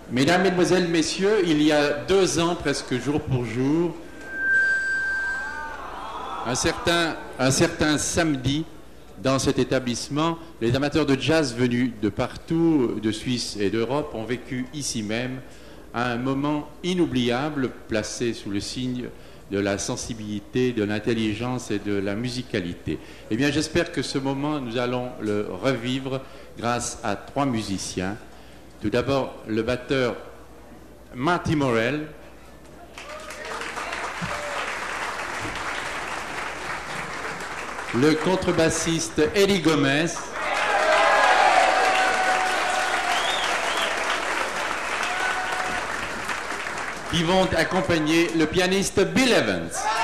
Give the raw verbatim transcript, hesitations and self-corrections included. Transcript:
Mesdames, Mesdemoiselles, Messieurs, il y a deux ans, presque jour pour jour, un certain, un certain samedi, dans cet établissement, les amateurs de jazz venus de partout, de Suisse et d'Europe, ont vécu ici même un moment inoubliable, placé sous le signe de la sensibilité, de l'intelligence et de la musicalité. Eh bien, j'espère que ce moment, nous allons le revivre grâce à trois musiciens. Tout d'abord, le batteur Marty Morell, le contrebassiste Eddie Gomez, qui vont accompagner le pianiste Bill Evans.